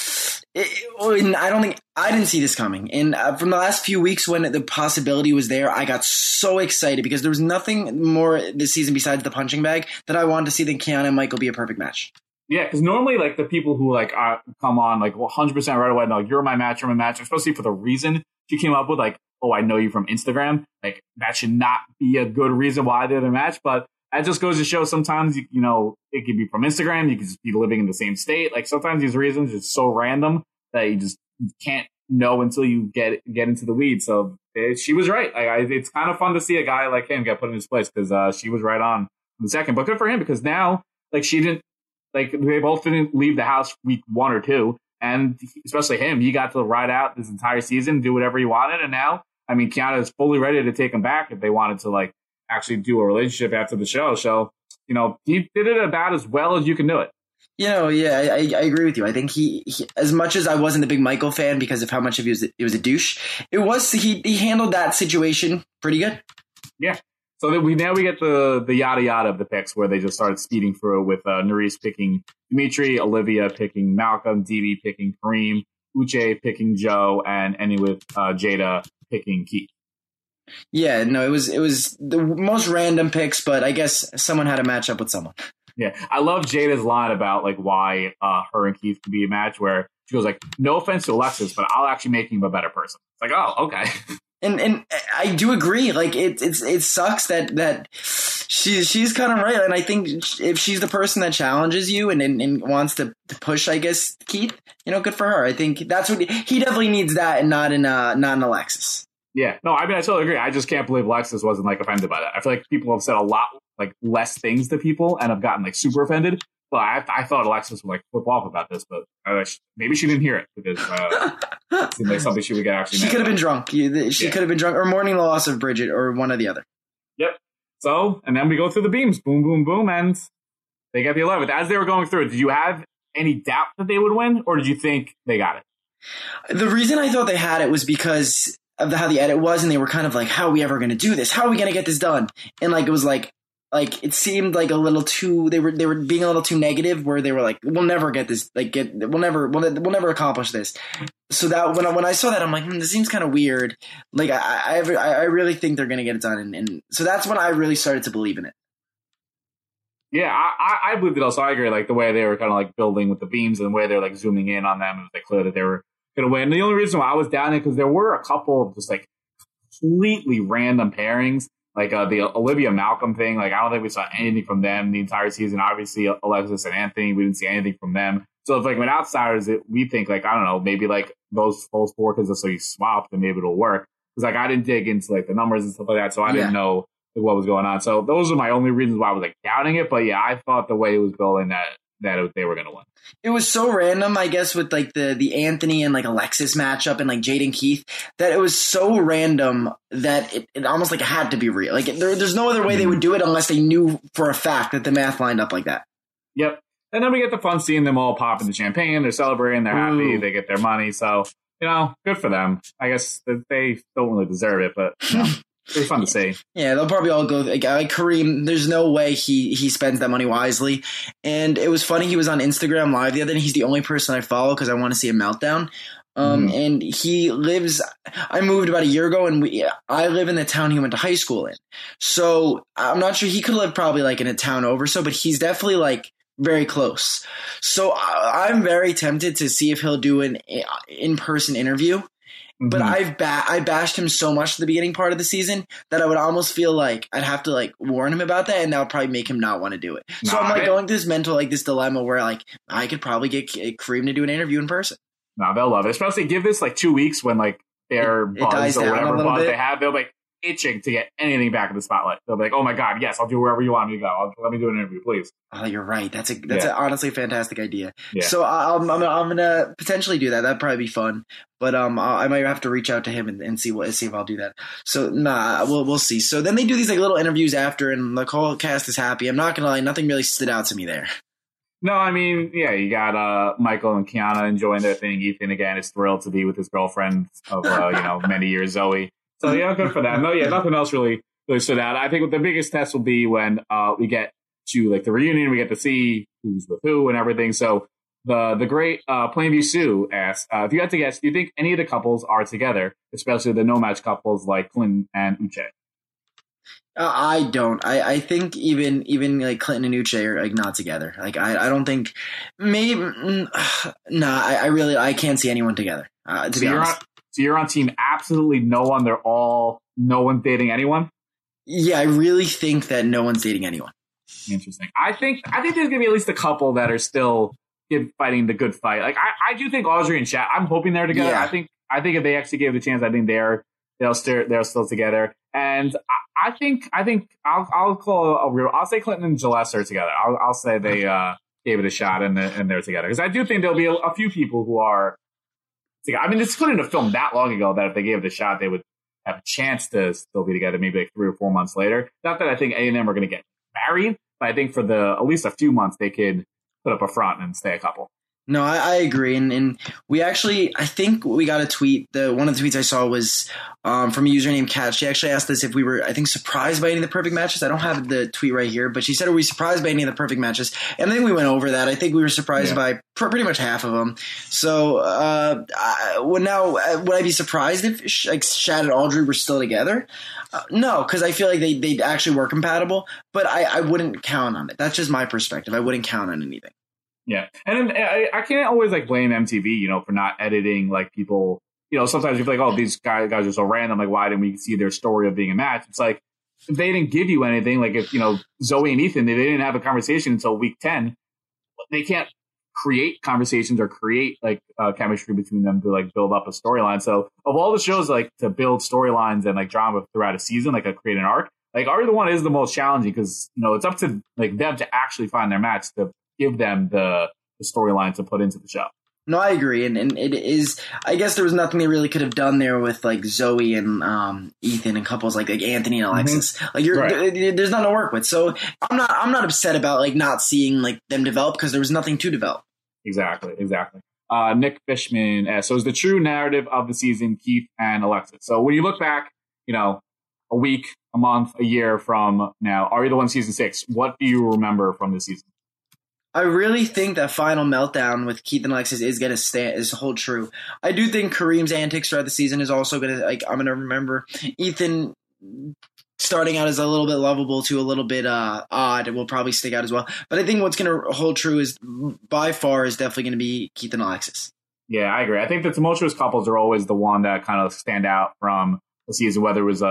I didn't see this coming. And from the last few weeks when the possibility was there, I got so excited because there was nothing more this season besides the punching bag that I wanted to see than Kiana and Michael be a perfect match. Yeah, because normally, like, the people who, like, come on, like, 100% right away, no, you're my match, especially for the reason she came up with, like, oh, I know you from Instagram. Like, that should not be a good reason why they're the match, but that just goes to show sometimes, it could be from Instagram, you could just be living in the same state. Like, sometimes these reasons are so random that you just can't know until you get into the weeds. So she was right. It's kind of fun to see a guy like him get put in his place because she was right on the second. But good for him because now, like, they both didn't leave the house week 1 or 2. And especially him, he got to ride out this entire season, do whatever he wanted. And now, I mean, Kiana is fully ready to take him back if they wanted to, like, actually do a relationship after the show. So, he did it about as well as you can do it. Yeah, I agree with you. I think he as much as I wasn't a big Michael fan because of how much of he was a douche, he handled that situation pretty good. Yeah. So then we get the yada yada of the picks where they just started speeding through with Nurys picking Dimitri, Olivia picking Malcolm, Dee picking Kareem, Uche picking Joe, and ending with Jada picking Keith. Yeah, no, it was the most random picks, but I guess someone had to match up with someone. Yeah, I love Jada's line about like why her and Keith could be a match where she goes like, no offense to Alexis, but I'll actually make him a better person. It's like, oh, okay. And I do agree. Like it sucks that she's kind of right. And I think if she's the person that challenges you and wants to push, I guess, Keith, good for her. I think that's what he definitely needs that and not in Alexis. Yeah, no, I mean, I totally agree. I just can't believe Alexis wasn't like offended by that. I feel like people have said a lot like less things to people and have gotten like super offended. But I thought Alexis would like flip off about this, but maybe she didn't hear it because it seemed like something she would get actually. She could have been drunk. She could have been drunk or mourning the loss of Bridget or one or the other. Yep. So, and then we go through the beams, boom, boom, boom, and they get the 11th. As they were going through it, did you have any doubt that they would win, or did you think they got it? The reason I thought they had it was because of how the edit was, and they were kind of like, how are we ever going to do this? How are we going to get this done? And like, it was like it seemed like a little too, they were being a little too negative where they were like, we'll never get this, we'll never accomplish this. So that when I saw that, I'm like, this seems kind of weird. Like I really think they're going to get it done. And so that's when I really started to believe in it. Yeah, I believed it also. I agree. Like the way they were kind of like building with the beams and the way they're like zooming in on them, it was like clear that they were going to win. And the only reason why I was down it because there were a couple of just like completely random pairings, like the Olivia Malcolm thing. Like I don't think we saw anything from them the entire season. Obviously, Alexis and Anthony, we didn't see anything from them. So if like when outsiders, we think like I don't know, maybe like those four because so you swapped and maybe it'll work. Because like I didn't dig into like the numbers and stuff like that, so I didn't know what was going on. So those are my only reasons why I was like doubting it. But yeah, I thought the way it was going that they were going to win. It was so random, I guess, with like the Anthony and like Alexis matchup and like Jade and Keith, that it was so random that it almost like it had to be real. Like there's no other way they would do it unless they knew for a fact that the math lined up like that. Yep. And then we get the fun seeing them all pop into champagne. They're celebrating. They're happy. They get their money. So, good for them. I guess they don't really deserve it, but it's fun to see. Yeah, they'll probably all go. Like Kareem, there's no way he spends that money wisely. And it was funny. He was on Instagram Live the other day. He's the only person I follow because I want to see a meltdown. And he lives. I moved about a year ago, and I live in the town he went to high school in. So I'm not sure. He could live probably like in a town over, but he's definitely like very close. So I'm very tempted to see if he'll do an in-person interview But I bashed him so much at the beginning part of the season that I would almost feel like I'd have to like warn him about that, and that would probably make him not want to do it. So I'm like going through this mental like this dilemma where like I could probably get Kareem to do an interview in person. No, they'll love it. Especially give this like 2 weeks when like their buzz or whatever buzz they have, they'll be like itching to get anything back in the spotlight. They'll be like, oh my God, yes, I'll do wherever you want me to go. Let me do an interview, please. Oh, you're right. That's honestly a fantastic idea. Yeah. So I'm gonna potentially do that. That'd probably be fun. But I might have to reach out to him and see if I'll do that. So we'll see. So then they do these like little interviews after, and the whole cast is happy. I'm not gonna lie, nothing really stood out to me there. No, I mean, yeah, you got Michael and Kiana enjoying their thing. Ethan again is thrilled to be with his girlfriend of many years, Zoe. So yeah, good for them. No, yeah, nothing else really stood out. I think the biggest test will be when we get to like the reunion. We get to see who's with who and everything. So the great Plainview Sue asks, if you had to guess, do you think any of the couples are together, especially the no match couples like Clinton and Uche? I don't. I think even like Clinton and Uche are like not together. Like I don't think maybe. I can't see anyone together. To be honest. So you're on team absolutely no one. No one's dating anyone. Yeah, I really think that no one's dating anyone. Interesting. I think there's gonna be at least a couple that are still fighting the good fight. Like I do think Audrey and Shaq. I'm hoping they're together. Yeah. I think if they actually gave the chance, I think they'll still together. And I think I'll call I'll say Clinton and Celeste are together. I'll say they gave it a shot and they're together, because I do think there'll be a few people who are. I mean, this couldn't have filmed that long ago that if they gave it a shot, they would have a chance to still be together maybe like 3 or 4 months later. Not that I think any of them are going to get married, but I think for at least a few months, they could put up a front and stay a couple. No, I agree. And we actually, I think we got a tweet. One of the tweets I saw was from a user named Kat. She actually asked us if we were, I think, surprised by any of the perfect matches. I don't have the tweet right here, but she said, are we surprised by any of the perfect matches? And I think we went over that. I think we were surprised by pretty much half of them. So would I be surprised if like Shad and Audrey were still together? No, because I feel like they actually were compatible, but I wouldn't count on it. That's just my perspective. I wouldn't count on anything. Yeah, and I can't always like blame MTV, for not editing like people. Sometimes you feel like, oh, these guys are so random. Like, why didn't we see their story of being a match? It's like if they didn't give you anything. Like if Zoe and Ethan, they didn't have a conversation until week 10. They can't create conversations or create like chemistry between them to like build up a storyline. So of all the shows like to build storylines and like drama throughout a season, like create an arc, like Are You the One is the most challenging because it's up to like them to actually find their match to give them the storyline to put into the show. No, I agree. And it is, I guess there was nothing they really could have done there with like Zoe and Ethan and couples like Anthony and Alexis. Mm-hmm. Like there's nothing to work with. So I'm not upset about like not seeing like them develop because there was nothing to develop. Exactly. Nick Fishman asks, so is the true narrative of the season Keith and Alexis? So when you look back, a week, a month, a year from now, Are You the One season 6, what do you remember from this season? I really think that final meltdown with Keith and Alexis is going to hold true. I do think Kareem's antics throughout the season is also going to, I'm going to remember. Ethan starting out as a little bit lovable to a little bit odd will probably stick out as well. But I think what's going to hold true is by far is definitely going to be Keith and Alexis. Yeah, I agree. I think the tumultuous couples are always the one that kind of stand out from the season, whether it was,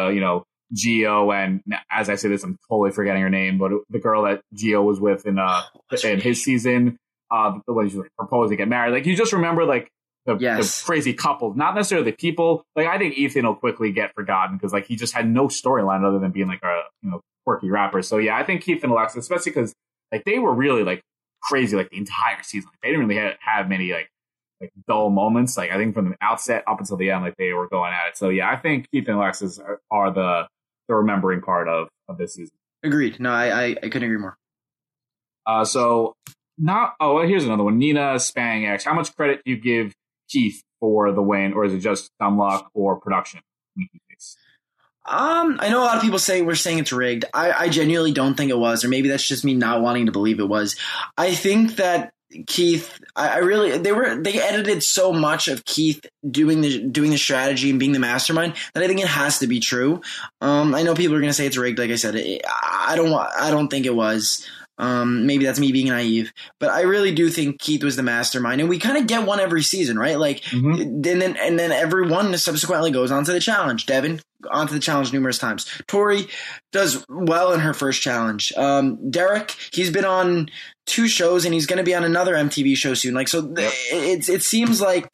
Gio and, as I say this, I'm totally forgetting her name, but the girl that Gio was with in his season, the way she was proposed to get married. Like, you just remember, like, the crazy couple, not necessarily the people. Like, I think Ethan will quickly get forgotten because, like, he just had no storyline other than being, like, a, quirky rapper. So, yeah, I think Keith and Alexis, especially because, like, they were really, like, crazy, like, the entire season. Like, they didn't really have many, like dull moments. Like, I think from the outset up until the end, like, they were going at it. So, yeah, I think Keith and Alexis are the remembering part of this season. Agreed. No, I couldn't agree more. Here's another one. Nina Spang asks, how much credit do you give Keith for the win, or is it just dumb luck or production? I know a lot of people we're saying it's rigged. I genuinely don't think it was, or maybe that's just me not wanting to believe it was. I think that Keith, they edited so much of Keith doing the strategy and being the mastermind that I think it has to be true. I know people are going to say it's rigged. Like I said, I don't think it was. Maybe that's me being naive, but I really do think Keith was the mastermind, and we kind of get one every season, right? Like, and then everyone subsequently goes on to the challenge. Devin onto the challenge numerous times. Tori does well in her first challenge. Derek, he's been on 2 shows, and he's going to be on another MTV show soon. Like, so it seems like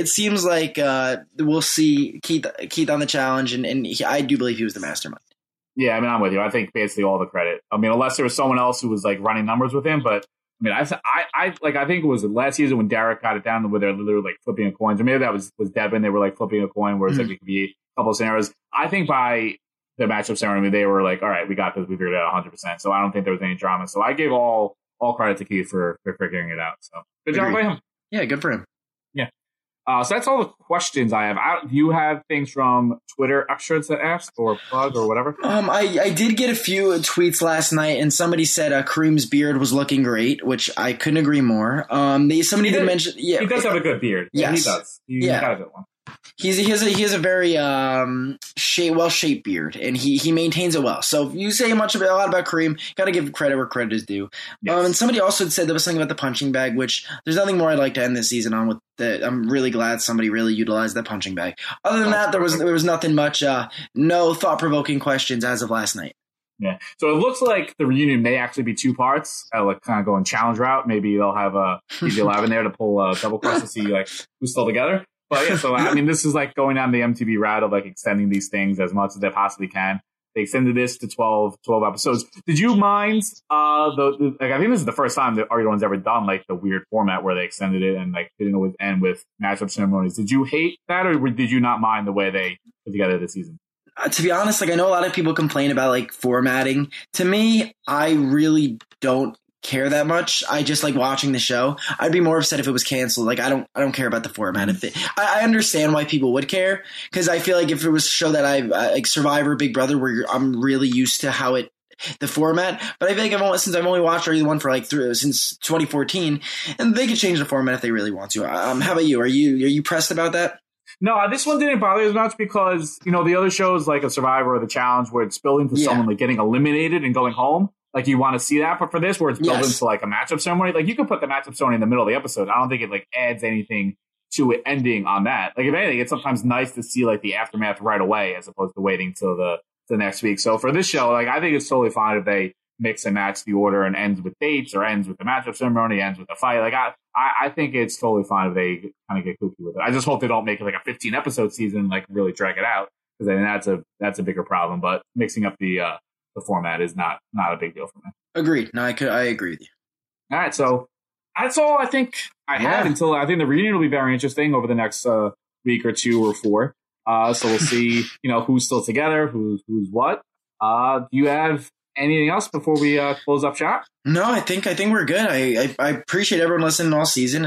we'll see Keith on the challenge, and I do believe he was the mastermind. Yeah, I mean, I'm with you. I think basically all the credit. I mean, unless there was someone else who was like running numbers with him, but I mean, I think it was last season when Derek got it down where they're literally like flipping a coin, or maybe that was Devin. They were like flipping a coin where it's like it could be a couple of scenarios. I think by the matchup ceremony, they were like, all right, we got this. We figured it out 100%. So I don't think there was any drama. So I gave all credit to Keith for figuring it out. So good job by him. Yeah, good for him. Yeah. So that's all the questions I have. Do you have things from Twitter extras that ask or plug or whatever? I did get a few tweets last night, and somebody said Kareem's beard was looking great, which I couldn't agree more. Somebody did mention, yeah, he does have a good beard. Yes, he does. He got a good one. He has a very well-shaped beard, and he maintains it well. So if you say a lot about Kareem, got to give credit where credit is due. Yes. And somebody also said there was something about the punching bag, which there's nothing more I'd like to end this season on with that. I'm really glad somebody really utilized that punching bag. Other than that, there was nothing much. No thought-provoking questions as of last night. Yeah. So it looks like the reunion may actually be 2 parts. Like kind of going challenge route. Maybe they'll have PJ Live in there to pull a double cross to see like who's still together. But yeah, so I mean, this is like going down the MTV route of like extending these things as much as they possibly can. They extended this to 12 episodes. Did you mind I think this is the first time that RE1's ever done like the weird format where they extended it and like didn't always end with matchup ceremonies. Did you hate that, or did you not mind the way they put together this season? To be honest, like I know a lot of people complain about like formatting. To me, I really don't care that much. I just like watching the show. I'd be more upset if it was canceled. Like I don't care about the format. I understand why people would care, because I feel like if it was a show that I like Survivor, Big Brother, where I'm really used to how the format, but I feel like since I've only watched RE1 for like since 2014, and they could change the format if they really want to. How about you? Are you pressed about that? No, this one didn't bother as much because, the other shows like a Survivor or The Challenge where it's building to someone like getting eliminated and going home. Like you want to see that, but for this where it's built into like a matchup ceremony, like you could put the matchup ceremony in the middle of the episode. I don't think it like adds anything to it ending on that. Like if anything, it's sometimes nice to see like the aftermath right away as opposed to waiting till the next week. So for this show, like I think it's totally fine if they mix and match the order and ends with dates or ends with the matchup ceremony, ends with the fight. Like I think it's totally fine if they kind of get kooky with it. I just hope they don't make it like a 15 episode season, like really drag it out, because then that's a bigger problem. But mixing up the format is not a big deal for me. Agreed. No, I agree with you. All right, so that's all I think I had until I think the reunion will be very interesting over the next week or 2 or 4. So we'll see, who's still together, who's what. Do you have anything else before we close up shop? No, I think we're good. I appreciate everyone listening all season,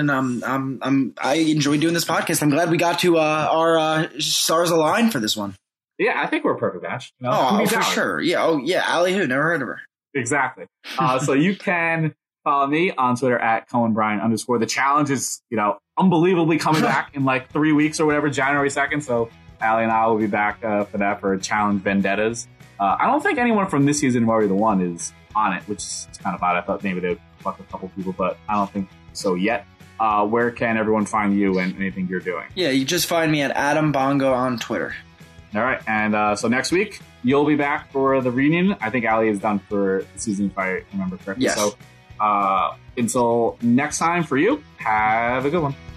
and I enjoyed doing this podcast. I'm glad we got to our stars align for this one. Yeah, I think we're a perfect match. For sure. Yeah. Oh, yeah. Allie who? Never heard of her. Exactly. So you can follow me on Twitter at @CohenBryan_. The challenge is, unbelievably coming back in like 3 weeks or whatever, January 2nd. So Allie and I will be back for that for Challenge Vendettas. I don't think anyone from this season of RE1 is on it, which is kind of odd. I thought maybe they'd fuck a couple people, but I don't think so yet. Where can everyone find you and anything you're doing? Yeah, you just find me at Adam Bongo on Twitter. All right, and so next week, you'll be back for the reunion. I think Allie is done for the season, if I remember correctly. Yes. So until next time for you, have a good one.